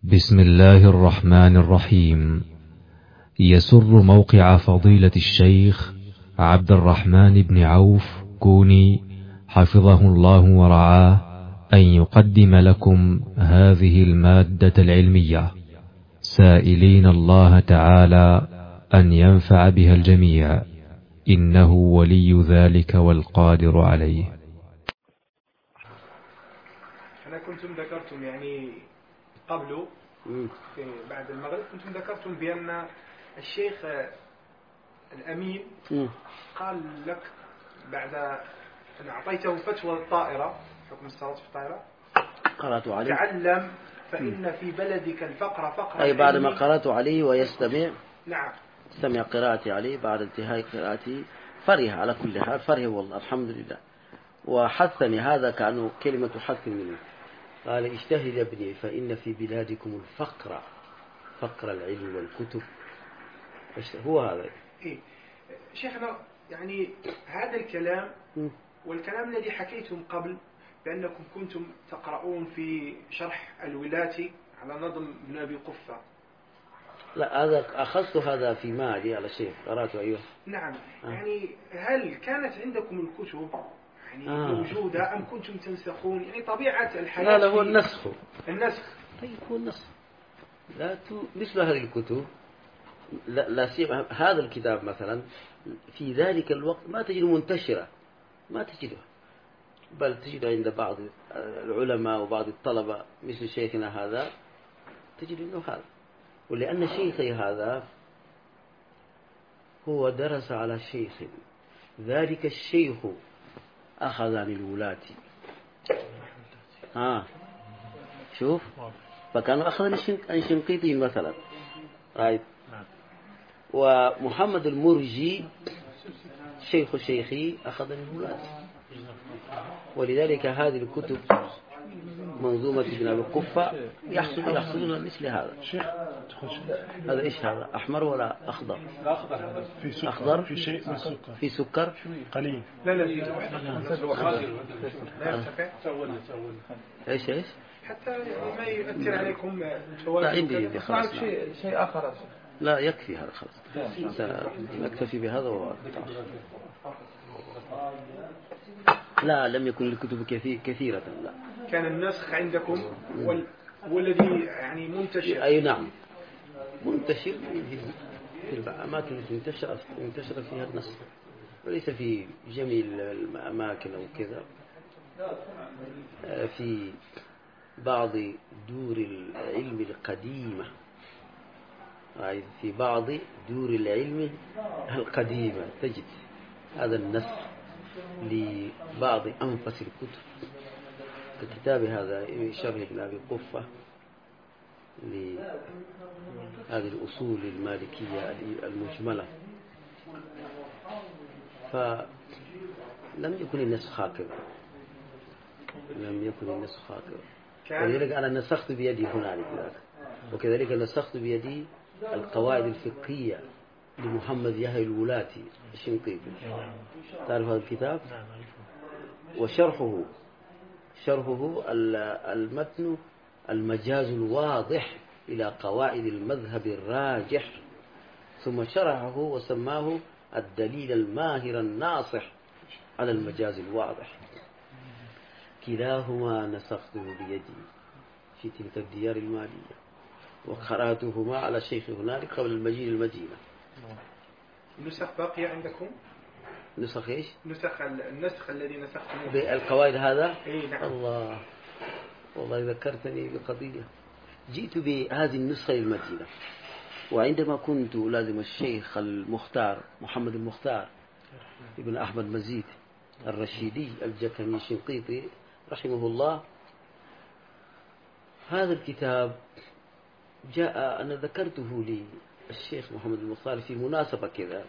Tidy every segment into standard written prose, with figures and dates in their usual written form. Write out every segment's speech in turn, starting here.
بسم الله الرحمن الرحيم. يسر موقع فضيلة الشيخ عبد الرحمن بن عوف كوني حفظه الله ورعاه أن يقدم لكم هذه المادة العلمية، سائلين الله تعالى أن ينفع بها الجميع، إنه ولي ذلك والقادر عليه. أنا كنتم ذكرتم يعني قبل بعد المغرب كنتم ذكرتم بأن الشيخ الأمين قال لك بعد أن أعطيته فتوى الطائرة، حكم الصلاة في الطائرة، قرأت عليه تعلم فإن في بلدك الفقر فقر، أي بعد ما قرأت عليه ويستمع. نعم، استمع قراءتي عليه بعد انتهاء قراءتي فرح، على كل حال فرح والله الحمد لله. وحثني هذا كأنه كلمة حث منه، قال اجتهد يا ابني فإن في بلادكم الفقر، فقر العلم والكتب. هو هذا إيه؟ شيخنا يعني هذا الكلام والكلام الذي حكيتم قبل بأنكم كنتم تقرؤون في شرح الولاتي على نظم ابن أبي قفة. لا، هذا أخذت هذا في مالي على شيء قرأته. أيوه نعم. يعني هل كانت عندكم الكتب يعني موجودة أم كنتم تنسخون؟ يعني طبيعة الحياة. لا هو النسخ. طيب هو النسخ. لا مثل هذه الكتب لا سيما هذا الكتاب مثلا في ذلك الوقت ما تجد منتشرة، ما تجدها، بل تجد عند بعض العلماء وبعض الطلبة مثل شيخنا هذا، تجد أنه هذا. ولأن شيخي هذا هو درس على شيخ، ذلك الشيخ أخذ عن الولاة. شوف، فكانوا أخذ عن شنقيطي مثلا، رايت. ومحمد المرجي شيخ شيخي أخذ عن الولاة. ولذلك هذه الكتب منظومة ابن أبي قفة يحصلون مثل هذا. هذا إيش هذا؟ أحمر ولا أخضر؟ في سكر. أخضر في شيء من سكر، في سكر قليل. لا إيش حتى ما يؤثر عليكم لا عندي خلاص. شيء آخر. لا يكفي هذا خلاص، سنكتفي بهذا لا لم يكن الكتب كثيرة. لا كان النسخ عندكم والذي يعني منتشر. أي نعم، منتشر في الأماكن التي انتشر فيها النسخ، وليس في جميع الأماكن أو كذا. في بعض دور العلم القديمة، في بعض دور العلم القديمة تجد هذا النسخ لبعض أنفس الكتب، ككتاب هذا شرح ابن أبي قفة لهذه الأصول المالكية المجملة. فلم يكن النسخ هكذا، ولذلك أنا نسخت بيدي هنالك، وكذلك نسخت بيدي القواعد الفقهية لمحمد يحيى الولاتي الشنقيطي. تعرف هذا الكتاب؟ وشرحه المتن المجاز الواضح إلى قواعد المذهب الراجح، ثم شرحه وسماه الدليل الماهر الناصح على المجاز الواضح. كلاهما نسخته بيدي في تلك الديار المالية، وقرأتهما على الشيخ هنالك قبل المجيء المدينة. نسخ باقية عندكم؟ نسخ إيش؟ النسخ الذي نسختموه بالقواعد هذا؟ إيه نعم. الله، والله ذكرتني بقضية. جئت بهذه النسخة المدينة، وعندما كنت لازم الشيخ المختار محمد المختار ابن أحمد مزيد الرشيدي الجكني الشنقيطي رحمه الله، هذا الكتاب جاء، أنا ذكرته للشيخ محمد المختار في مناسبة كذا،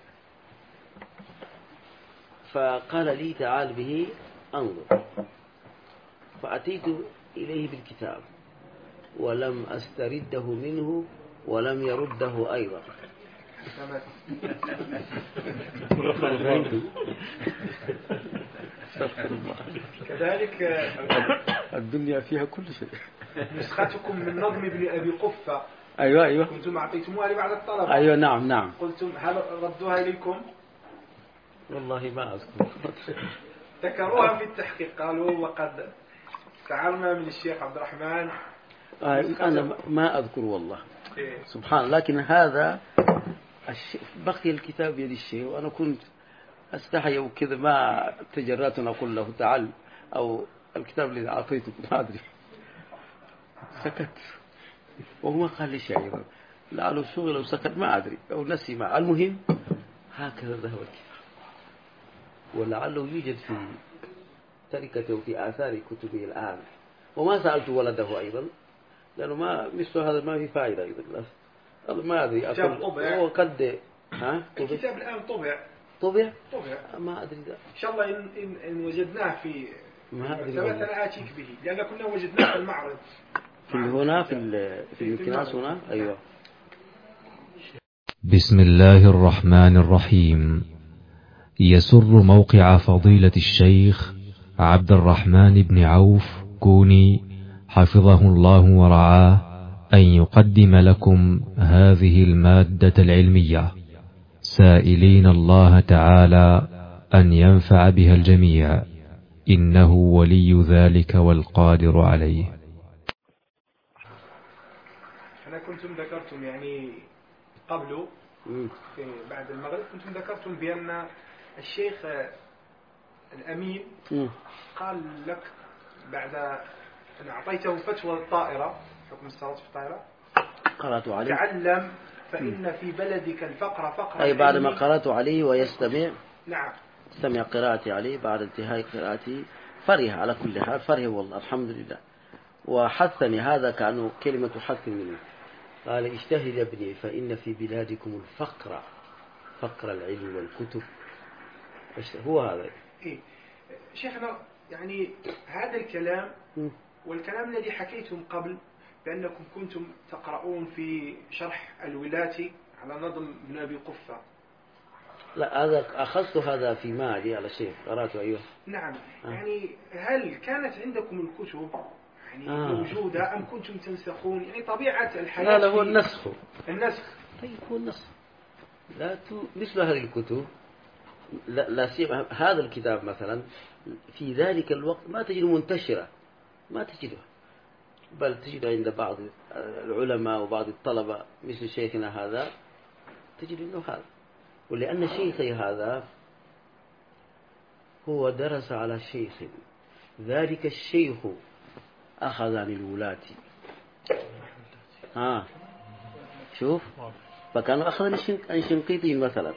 فقال لي تعال به أنظر، فأتيت إليه بالكتاب ولم أسترده منه ولم يرده أيضا. كذلك الدنيا فيها كل شيء. نسختكم من نظم ابن أبي قفة. أيوة كنتم أعطيتموها لبعض الطلبة. أيوة نعم. قلتم هل ردوها إليكم؟ والله ما أذكر. ذكروها في التحقيق، قالوا وقد استعرنا من الشيخ عبد الرحمن. أنا ما أذكر والله. سبحان الله. لكن هذا بقي الكتاب بيد الشيخ، وأنا كنت أستحي وكذا ما تجرأت أن أقول له تعال، أو الكتاب الذي أعطيته ما أدري، سكت وهو ما قال لي شيء، لعله شغل أو سكت ما أدري أو نسي. ما المهم هكذا ذهب الكتاب، ولعله يوجد في تركته وفي آثار كتبه الآن، وما سألت ولده أيضا لأنه ما مثل هذا ما في فائدة أيضا. ما أدري هو قد الكتاب الآن طبع ما أدري ده. إن شاء الله إن وجدناه في مكتبتنا آتيك به، لأن كنا وجدناه في المعرض في هنا في الكناس هنا. أيوة. بسم الله الرحمن الرحيم. يسر موقع فضيلة الشيخ عبد الرحمن بن عوف كوني حفظه الله ورعاه أن يقدم لكم هذه المادة العلمية، سائلين الله تعالى أن ينفع بها الجميع، إنه ولي ذلك والقادر عليه. أنا كنتم ذكرتم يعني قبل بعد المغرب كنتم ذكرتم بأن الشيخ الأمين قال لك بعد أن أعطيته فتوى الطائرة، حكم الصلاة في الطائرة، قرأت عليه تعلم فإن في بلدك الفقر أي بعد ما قرأت عليه ويستمع. نعم. استمع قراءتي عليه بعد انتهاء قراءتي فرح، على كل حال فرح والله الحمد لله. وحثني هذا كأنه كلمة حث منه. قال اجتهد يا ابني فإن في بلادكم الفقر، فقر العلم والكتب. هو هذا. إيه شيخنا، يعني هذا الكلام والكلام الذي حكيتم قبل بأنكم كنتم تقرؤون في شرح الولاتي على نظم ابن أبي قفة. لا هذا أخذت هذا في مالي على شيء قرأته. أيوه نعم. يعني هل كانت عندكم الكتب يعني موجودة أم كنتم تنسخون؟ يعني طبيعة الحياة. لا هو النسخ. طيب هو النسخ. لا مثل هذه الكتب لا سيما هذا الكتاب مثلا في ذلك الوقت ما تجد منتشرة، ما تجدها، بل تجد عند بعض العلماء وبعض الطلبة مثل شيخنا هذا، تجد أنه هذا. ولأن شيخي هذا هو درس على شيخ، ذلك الشيخ أخذ عن الولاة. شوف، فكانوا أخذ عن شنقيطي مثلا.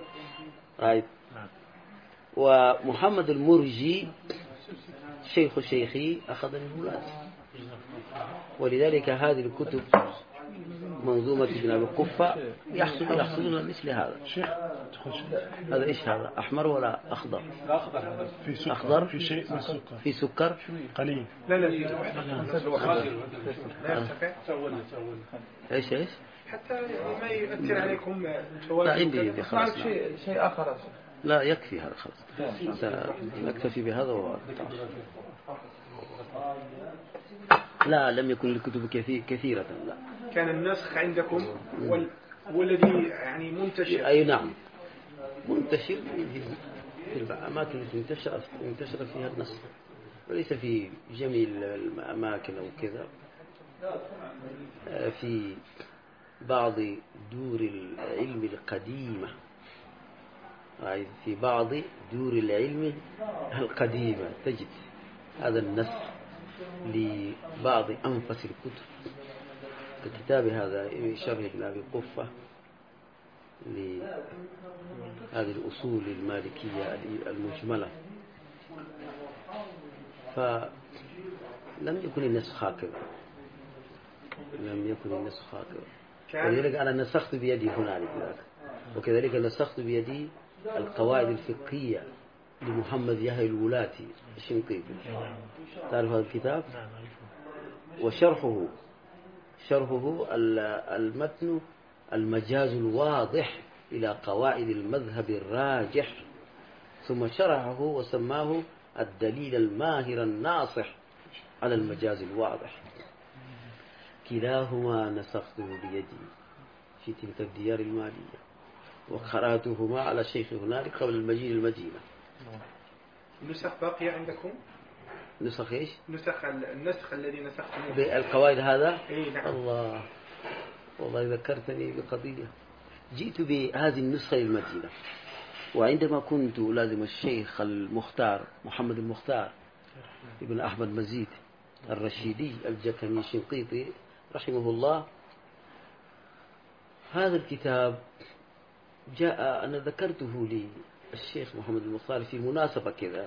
ومحمد المرجي شيخ شيخي أخذ من الولاة. ولذلك هذه الكتب منظومة ابن أبي قفة يحصلون مثل هذا. هذا إيش هذا؟ أحمر ولا أخضر؟ في سكر. أخضر في شيء من سكر. في سكر قليل. لا إيش حتى ما يؤثر عليكم لا عندي خلاص. شيء آخر. لا يكفي هذا خلاص، نكتفي بهذا لا لم يكن الكتب كثيرة. لا كان النسخ عندكم والذي يعني منتشر. أي نعم منتشر في الأماكن التي انتشر فيها النسخ، وليس في جميع الأماكن أو كذا. في بعض دور العلم القديمة، في بعض دور العلم القديمة تجد هذا النسخ لبعض أنفس الكتب، ككتاب هذا شرح ابن أبي قفة لهذه الأصول المالكية المجملة. فلم يكن النسخ هكذا، ولذلك أنا نسخت بيدي هنالك، وكذلك نسخت بيدي القواعد الفقهية لمحمد يحيى الولاتي الشنقيطي. تعرف هذا الكتاب؟ وشرحه المتن المجاز الواضح إلى قواعد المذهب الراجح، ثم شرحه وسماه الدليل الماهر الناصح على المجاز الواضح. كلاهما نسخته بيدي في تلك الديار المالية، وقرأتهما على الشيخ هنالك قبل المجيء المدينة. نسخ باقية عندكم؟ نسخ إيش؟ النسخ الذي نسختموه بالقواعد هذا؟ إيه نعم. الله، والله ذكرتني بقضية. جئت بهذه النسخة للمدينة، وعندما كنت لازم الشيخ المختار محمد المختار ابن أحمد مزيد الرشيدي الجكني الشنقيطي رحمه الله، هذا الكتاب جاء، أنا ذكرته للشيخ محمد المختار في مناسبة كذا،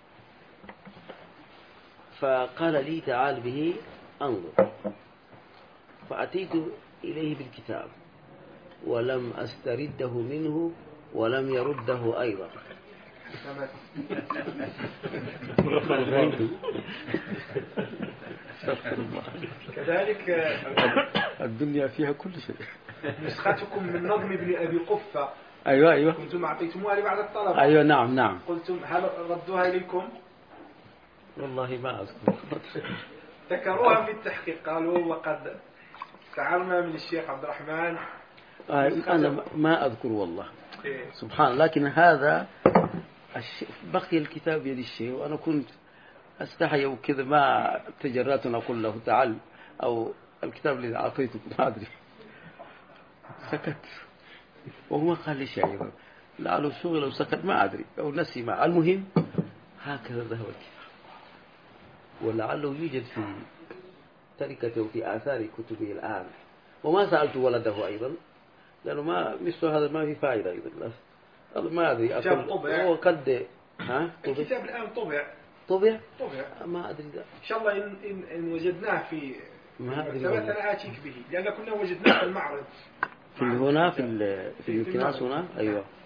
فقال لي تعال به أنظر، فأتيت إليه بالكتاب ولم أسترده منه ولم يرده أيضا. كذلك الدنيا فيها كل شيء. نسختكم من نظم ابن أبي قفة، أيوة كنتم أعطيتموها لبعض الطلبة. أيوة نعم. قلتم هل ردوها إليكم؟ والله ما أذكر. ذكروها في التحقيق، قالوا وقد استعرنا من الشيخ عبد الرحمن. أنا ما أذكر والله. سبحان الله. لكن هذا بقي الكتاب بيد الشيخ، وأنا كنت أستحي وكذا ما تجرأت أن أقول له تعال، أو الكتاب الذي أعطيته ما أدري، سكت. وهو قال لي شيء أيضا لعله شغل أو سكت ما أدري أو نسي، ما المهم هكذا ذهب الكتاب، ولعله يوجد في تركته وفي آثار كتبه الآن. وما سألت ولده أيضا، لأنه ما مثل هذا ما في فائدة أيضا، ما أدري. هو قد الكتاب الآن طبع ما أدري ده. إن شاء الله إن وجدناه في المكتبات أنا آتيك به، لأن كنا وجدناه في المعرض في هنا في الكناس هنا. أيوة.